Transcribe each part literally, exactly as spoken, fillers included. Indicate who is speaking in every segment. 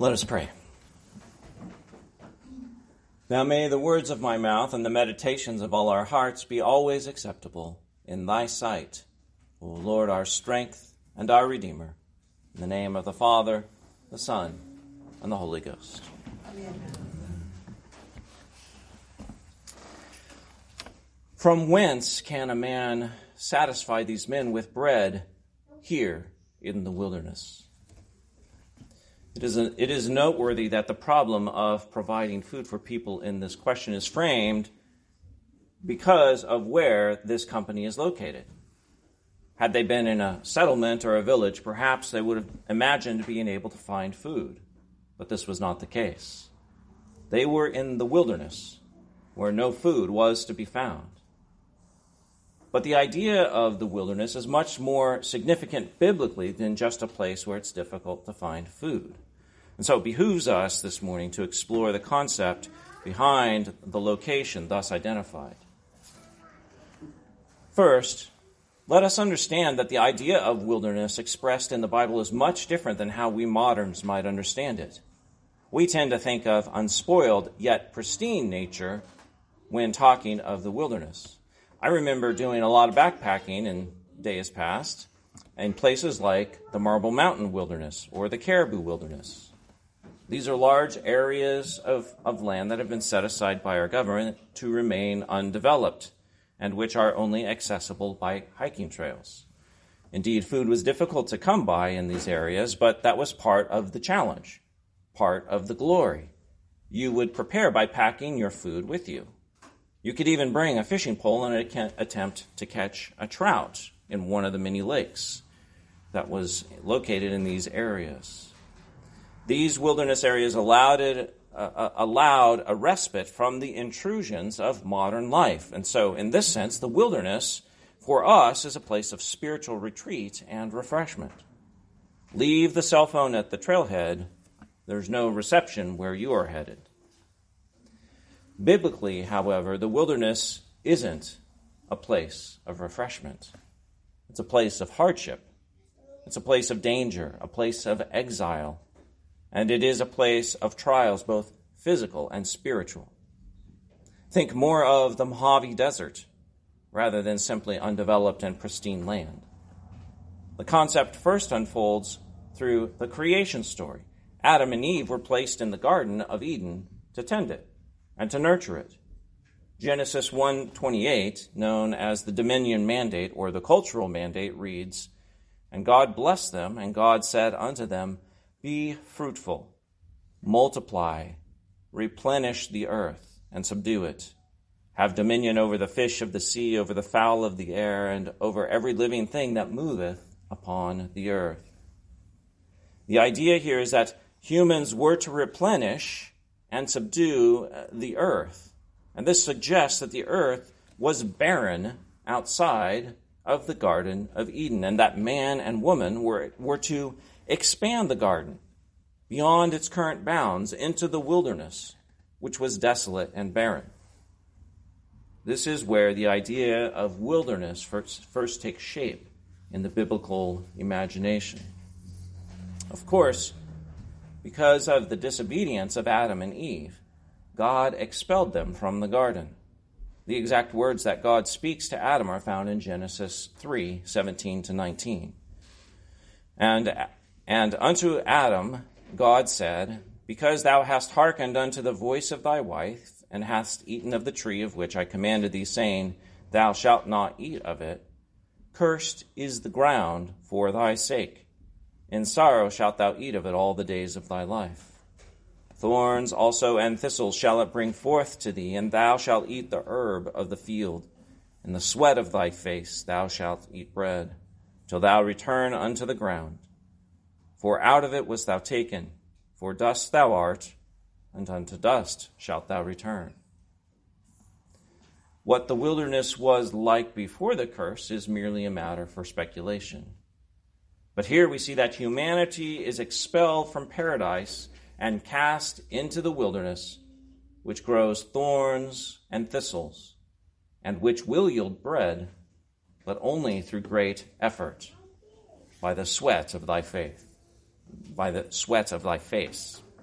Speaker 1: Let us pray. Now may the words of my mouth and the meditations of all our hearts be always acceptable in thy sight, O Lord, our strength and our Redeemer. In the name of the Father, the Son, and the Holy Ghost. Amen. From whence can a man satisfy these men with bread here in the wilderness? It is, a, it is noteworthy that the problem of providing food for people in this question is framed because of where this company is located. Had they been in a settlement or a village, perhaps they would have imagined being able to find food. But this was not the case. They were in the wilderness, where no food was to be found. But the idea of the wilderness is much more significant biblically than just a place where it's difficult to find food. And so it behooves us this morning to explore the concept behind the location thus identified. First, let us understand that the idea of wilderness expressed in the Bible is much different than how we moderns might understand it. We tend to think of unspoiled yet pristine nature when talking of the wilderness. I remember doing a lot of backpacking in days past in places like the Marble Mountain Wilderness or the Caribou Wilderness. These are large areas of, of land that have been set aside by our government to remain undeveloped and which are only accessible by hiking trails. Indeed, food was difficult to come by in these areas, but that was part of the challenge, part of the glory. You would prepare by packing your food with you. You could even bring a fishing pole and attempt to catch a trout in one of the many lakes that was located in these areas. These wilderness areas allowed, it, uh, allowed a respite from the intrusions of modern life. And so, in this sense, the wilderness for us is a place of spiritual retreat and refreshment. Leave the cell phone at the trailhead. There's no reception where you are headed. Biblically, however, the wilderness isn't a place of refreshment. It's a place of hardship. It's a place of danger, a place of exile. And it is a place of trials, both physical and spiritual. Think more of the Mojave Desert rather than simply undeveloped and pristine land. The concept first unfolds through the creation story. Adam and Eve were placed in the Garden of Eden to tend it and to nurture it. Genesis one twenty-eight, known as the Dominion Mandate or the Cultural Mandate, reads, "And God blessed them, and God said unto them, Be fruitful, multiply, replenish the earth, and subdue it. Have dominion over the fish of the sea, over the fowl of the air, and over every living thing that moveth upon the earth." The idea here is that humans were to replenish and subdue the earth. And this suggests that the earth was barren outside of the Garden of Eden, and that man and woman were, were to expand the garden beyond its current bounds into the wilderness, which was desolate and barren. This is where the idea of wilderness first, first takes shape in the biblical imagination. Of course, because of the disobedience of Adam and Eve, God expelled them from the garden. The exact words that God speaks to Adam are found in Genesis three, seventeen to nineteen. And And unto Adam God said, Because thou hast hearkened unto the voice of thy wife, and hast eaten of the tree of which I commanded thee, saying, Thou shalt not eat of it, cursed is the ground for thy sake. In sorrow shalt thou eat of it all the days of thy life. Thorns also and thistles shall it bring forth to thee, and thou shalt eat the herb of the field. In the sweat of thy face thou shalt eat bread, till thou return unto the ground. For out of it wast thou taken, for dust thou art, and unto dust shalt thou return. What the wilderness was like before the curse is merely a matter for speculation. But here we see that humanity is expelled from paradise and cast into the wilderness, which grows thorns and thistles, and which will yield bread, but only through great effort, by the sweat of thy faith, by the sweat of thy face.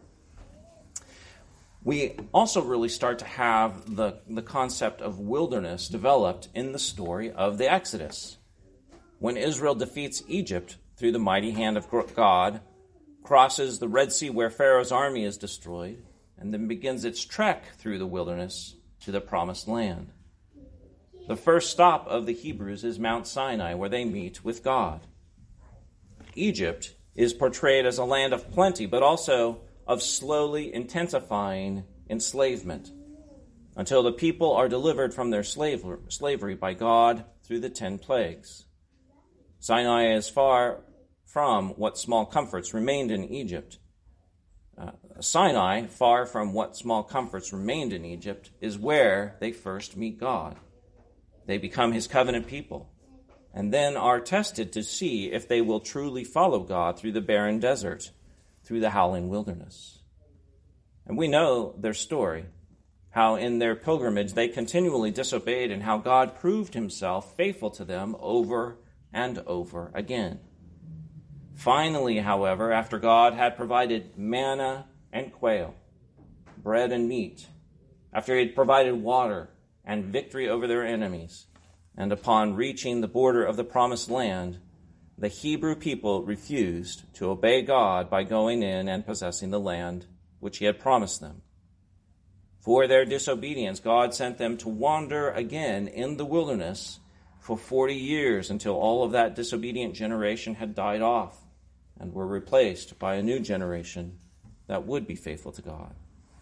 Speaker 1: we also really start to have the, the concept of wilderness developed in the story of the Exodus. When Israel defeats Egypt through the mighty hand of God, crosses the Red Sea where Pharaoh's army is destroyed, and then begins its trek through the wilderness to the promised land. The first stop of the Hebrews is Mount Sinai, where they meet with God. Egypt is portrayed as a land of plenty, but also of slowly intensifying enslavement, until the people are delivered from their slavery by God through the ten plagues. Sinai is far from what small comforts remained in Egypt. Uh, Sinai, far from what small comforts remained in Egypt, is where they first meet God. They become his covenant people, and then are tested to see if they will truly follow God through the barren desert, through the howling wilderness. And we know their story, how in their pilgrimage they continually disobeyed, and how God proved himself faithful to them over and over again. Finally, however, after God had provided manna and quail, bread and meat, after he had provided water and victory over their enemies, and upon reaching the border of the promised land, the Hebrew people refused to obey God by going in and possessing the land which he had promised them. For their disobedience, God sent them to wander again in the wilderness for forty years until all of that disobedient generation had died off and were replaced by a new generation that would be faithful to God.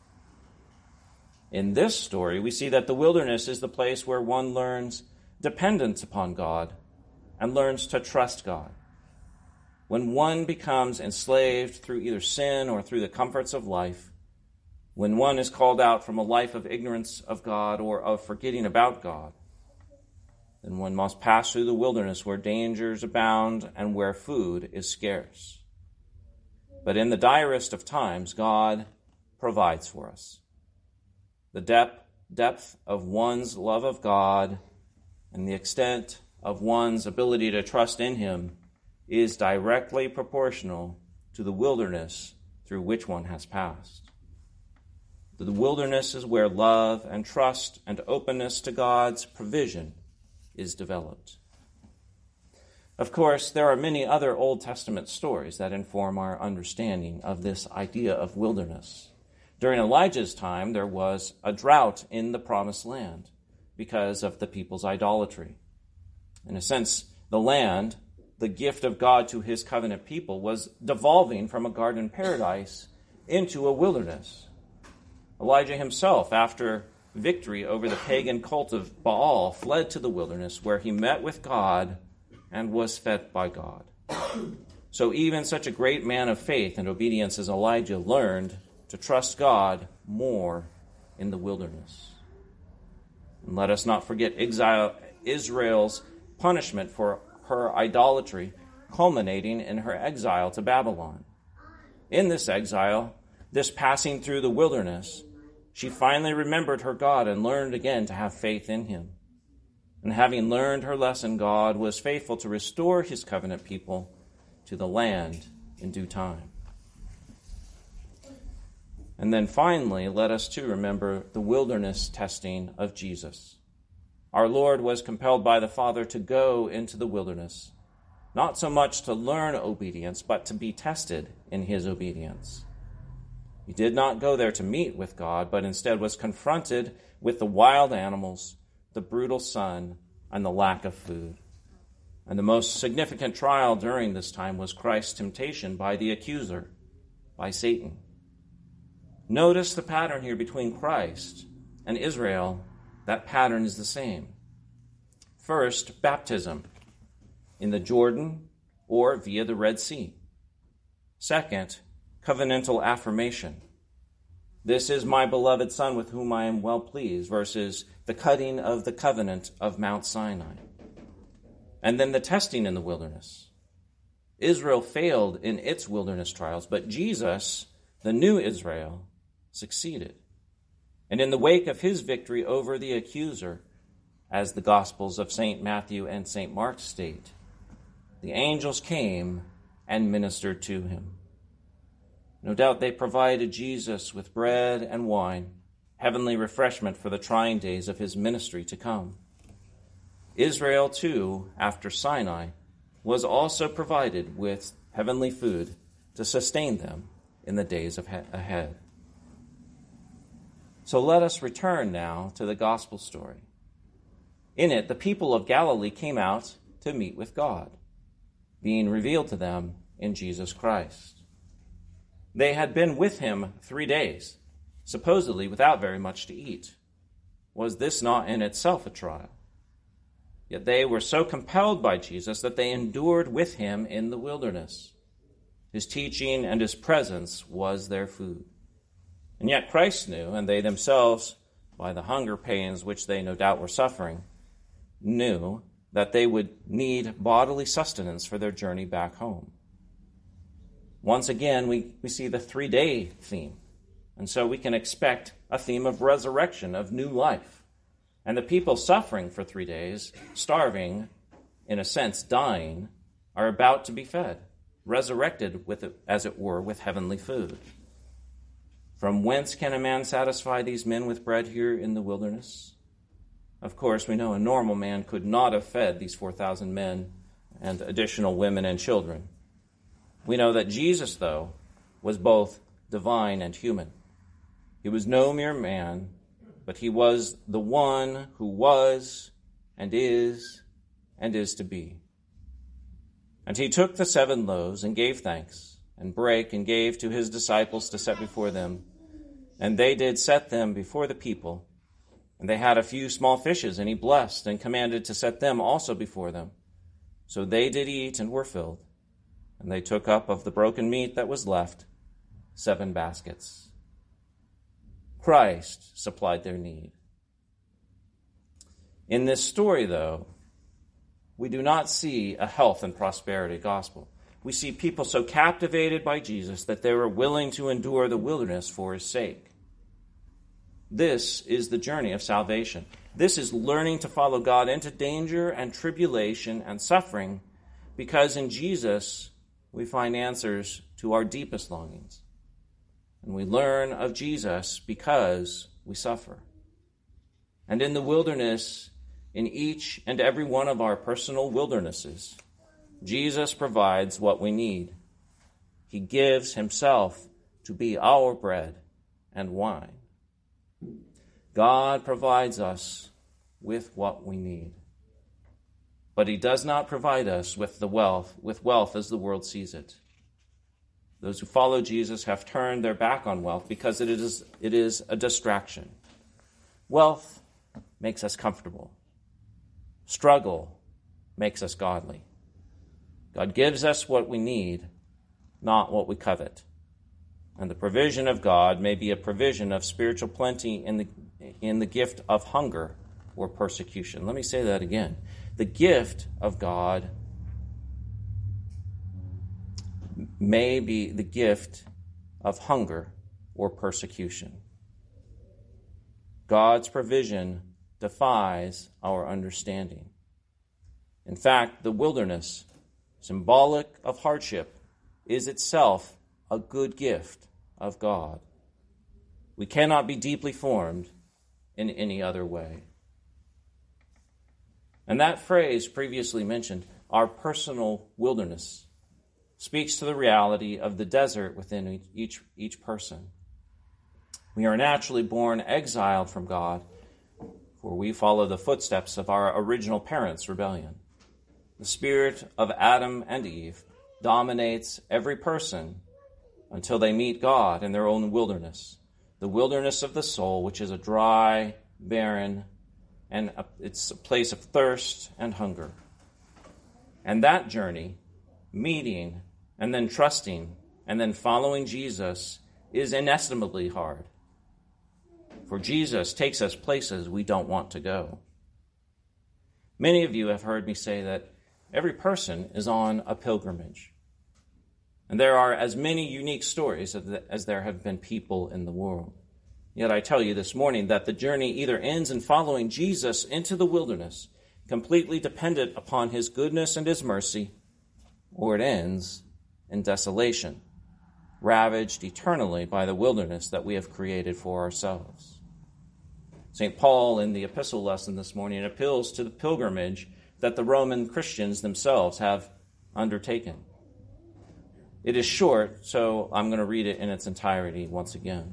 Speaker 1: In this story, we see that the wilderness is the place where one learns dependence upon God and learns to trust God. When one becomes enslaved through either sin or through the comforts of life, when one is called out from a life of ignorance of God or of forgetting about God, then one must pass through the wilderness where dangers abound and where food is scarce. But in the direst of times, God provides for us. The depth, depth of one's love of God and the extent of one's ability to trust in him is directly proportional to the wilderness through which one has passed. The wilderness is where love and trust and openness to God's provision is developed. Of course, there are many other Old Testament stories that inform our understanding of this idea of wilderness. During Elijah's time, there was a drought in the promised land because of the people's idolatry. In a sense, the land, the gift of God to his covenant people, was devolving from a garden paradise into a wilderness. Elijah himself, after victory over the pagan cult of Baal, fled to the wilderness where he met with God and was fed by God. So even such a great man of faith and obedience as Elijah learned to trust God more in the wilderness. And let us not forget exile, Israel's punishment for her idolatry, culminating in her exile to Babylon. In this exile, this passing through the wilderness, she finally remembered her God and learned again to have faith in him. And having learned her lesson, God was faithful to restore his covenant people to the land in due time. And then finally, let us too remember the wilderness testing of Jesus. Our Lord was compelled by the Father to go into the wilderness, not so much to learn obedience, but to be tested in his obedience. He did not go there to meet with God, but instead was confronted with the wild animals, the brutal sun, and the lack of food. And the most significant trial during this time was Christ's temptation by the accuser, by Satan. Notice the pattern here between Christ and Israel. That pattern is the same. First, baptism in the Jordan or via the Red Sea. Second, covenantal affirmation. This is my beloved Son with whom I am well pleased, versus the cutting of the covenant of Mount Sinai. And then the testing in the wilderness. Israel failed in its wilderness trials, but Jesus, the new Israel, succeeded. And in the wake of his victory over the accuser, as the Gospels of Saint Matthew and Saint Mark state, the angels came and ministered to him. No doubt they provided Jesus with bread and wine, heavenly refreshment for the trying days of his ministry to come. Israel, too, after Sinai, was also provided with heavenly food to sustain them in the days ahead. So let us return now to the gospel story. In it, the people of Galilee came out to meet with God, being revealed to them in Jesus Christ. They had been with him three days, supposedly without very much to eat. Was this not in itself a trial? Yet they were so compelled by Jesus that they endured with him in the wilderness. His teaching and his presence was their food. And yet Christ knew, and they themselves, by the hunger pains which they no doubt were suffering, knew that they would need bodily sustenance for their journey back home. Once again, we, we see the three-day theme. And so we can expect a theme of resurrection, of new life. And the people suffering for three days, starving, in a sense, dying, are about to be fed, resurrected, with, as it were, with heavenly food. From whence can a man satisfy these men with bread here in the wilderness? Of course, we know a normal man could not have fed these four thousand men and additional women and children. We know that Jesus, though, was both divine and human. He was no mere man, but he was the one who was and is and is to be. And he took the seven loaves and gave thanks, and brake and gave to his disciples to set before them. And they did set them before the people. And they had a few small fishes, and he blessed and commanded to set them also before them. So they did eat and were filled. And they took up of the broken meat that was left seven baskets. Christ supplied their need. In this story, though, we do not see a health and prosperity gospel. We see people so captivated by Jesus that they were willing to endure the wilderness for his sake. This is the journey of salvation. This is learning to follow God into danger and tribulation and suffering, because in Jesus we find answers to our deepest longings. And we learn of Jesus because we suffer. And in the wilderness, in each and every one of our personal wildernesses, Jesus provides what we need. He gives himself to be our bread and wine. God provides us with what we need. But he does not provide us with the wealth, with wealth as the world sees it. Those who follow Jesus have turned their back on wealth because it is, it is a distraction. Wealth makes us comfortable. Struggle makes us godly. God gives us what we need, not what we covet. And the provision of God may be a provision of spiritual plenty in the, in the gift of hunger or persecution. Let me say that again. The gift of God may be the gift of hunger or persecution. God's provision defies our understanding. In fact, the wilderness, symbolic of hardship, is itself a good gift of God. We cannot be deeply formed in any other way. And that phrase previously mentioned, our personal wilderness, speaks to the reality of the desert within each, each person. We are naturally born exiled from God, for we follow the footsteps of our original parents' rebellion. The spirit of Adam and Eve dominates every person until they meet God in their own wilderness, the wilderness of the soul, which is a dry, barren, and a, it's a place of thirst and hunger. And that journey, meeting and then trusting and then following Jesus, is inestimably hard. For Jesus takes us places we don't want to go. Many of you have heard me say that every person is on a pilgrimage. And there are as many unique stories as there have been people in the world. Yet I tell you this morning that the journey either ends in following Jesus into the wilderness, completely dependent upon his goodness and his mercy, or it ends in desolation, ravaged eternally by the wilderness that we have created for ourselves. Saint Paul, in the epistle lesson this morning, appeals to the pilgrimage that the Roman Christians themselves have undertaken. It is short, so I'm going to read it in its entirety once again.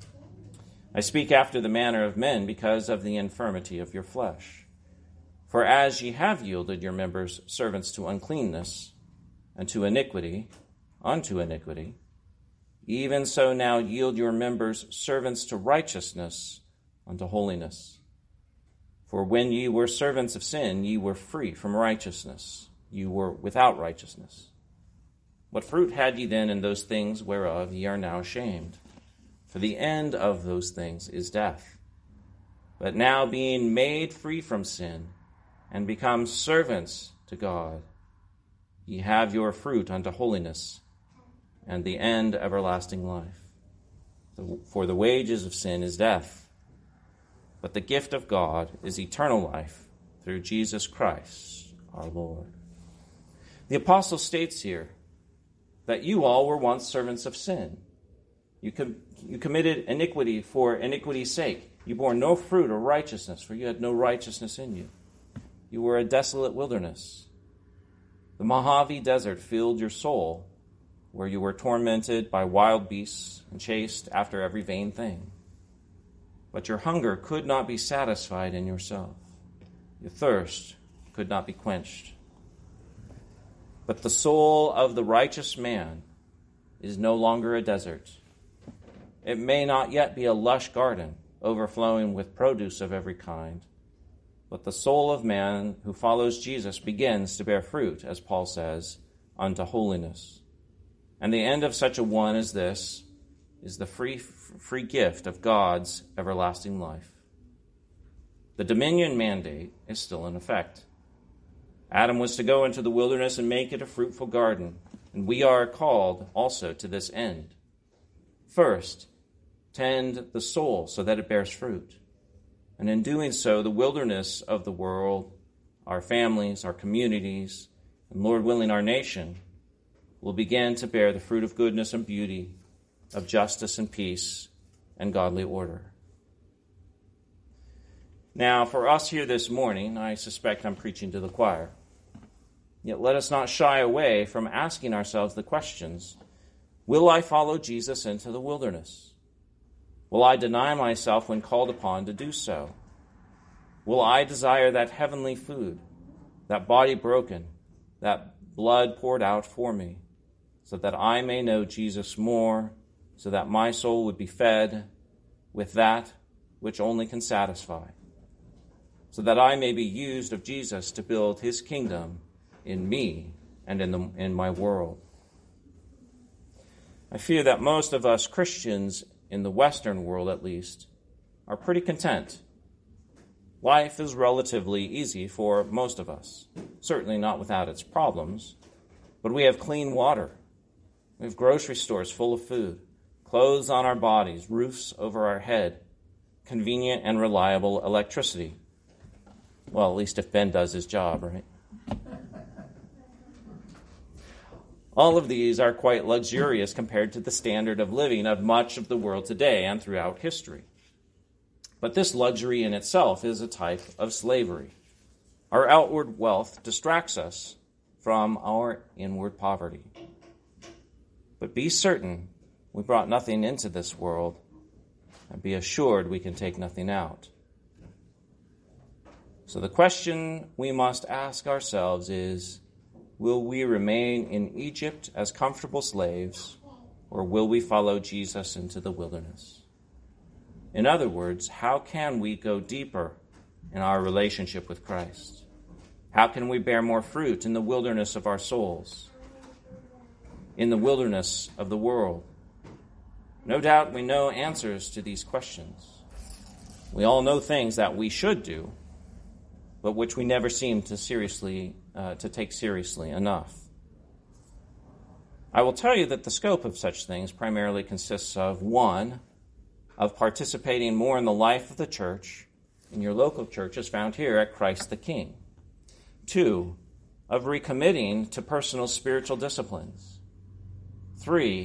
Speaker 1: I speak after the manner of men because of the infirmity of your flesh. For as ye have yielded your members servants to uncleanness, and to iniquity, unto iniquity, even so now yield your members servants to righteousness, unto holiness. For when ye were servants of sin, ye were free from righteousness. Ye were without righteousness. What fruit had ye then in those things whereof ye are now ashamed? For the end of those things is death. But now being made free from sin, and become servants to God, ye have your fruit unto holiness, and the end everlasting life. For the wages of sin is death, but the gift of God is eternal life through Jesus Christ our Lord. The apostle states here that you all were once servants of sin. You, com- you committed iniquity for iniquity's sake. You bore no fruit of righteousness, for you had no righteousness in you. You were a desolate wilderness. The Mojave Desert filled your soul, where you were tormented by wild beasts and chased after every vain thing. But your hunger could not be satisfied in yourself. Your thirst could not be quenched. But the soul of the righteous man is no longer a desert. It may not yet be a lush garden, overflowing with produce of every kind, but the soul of man who follows Jesus begins to bear fruit, as Paul says, unto holiness. And the end of such a one as this is the free, free gift of God's everlasting life. The dominion mandate is still in effect. Adam was to go into the wilderness and make it a fruitful garden, and we are called also to this end. First, tend the soul so that it bears fruit. And in doing so, the wilderness of the world, our families, our communities, and Lord willing, our nation, will begin to bear the fruit of goodness and beauty, of justice and peace, and godly order. Now, for us here this morning, I suspect I'm preaching to the choir. Yet let us not shy away from asking ourselves the questions, will I follow Jesus into the wilderness? Will I deny myself when called upon to do so? Will I desire that heavenly food, that body broken, that blood poured out for me, so that I may know Jesus more, so that my soul would be fed with that which only can satisfy, so that I may be used of Jesus to build his kingdom in me and in the in my world? I fear that most of us Christians, in the Western world at least, are pretty content. Life is relatively easy for most of us, certainly not without its problems, but we have clean water. We have grocery stores full of food, clothes on our bodies, roofs over our head, convenient and reliable electricity. Well, at least if Ben does his job, right? All of these are quite luxurious compared to the standard of living of much of the world today and throughout history. But this luxury in itself is a type of slavery. Our outward wealth distracts us from our inward poverty. But be certain we brought nothing into this world, and be assured we can take nothing out. So the question we must ask ourselves is, will we remain in Egypt as comfortable slaves, or will we follow Jesus into the wilderness? In other words, how can we go deeper in our relationship with Christ? How can we bear more fruit in the wilderness of our souls, in the wilderness of the world? No doubt we know answers to these questions. We all know things that we should do, but which we never seem to seriously uh, to take seriously enough. I will tell you that the scope of such things primarily consists of, one, of participating more in the life of the church, in your local church as found here at Christ the King. Two, of recommitting to personal spiritual disciplines. Three,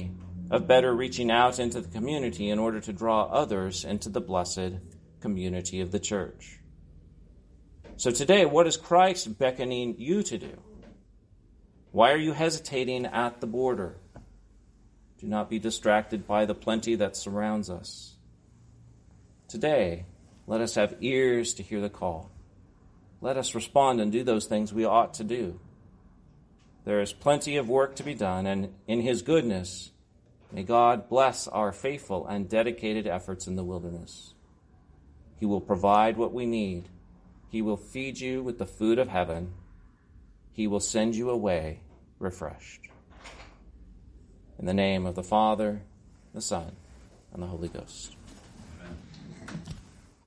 Speaker 1: of better reaching out into the community in order to draw others into the blessed community of the church. So today, what is Christ beckoning you to do? Why are you hesitating at the border? Do not be distracted by the plenty that surrounds us. Today, let us have ears to hear the call. Let us respond and do those things we ought to do. There is plenty of work to be done, and in his goodness, may God bless our faithful and dedicated efforts in the wilderness. He will provide what we need. He will feed you with the food of heaven. He will send you away refreshed. In the name of the Father, the Son, and the Holy Ghost.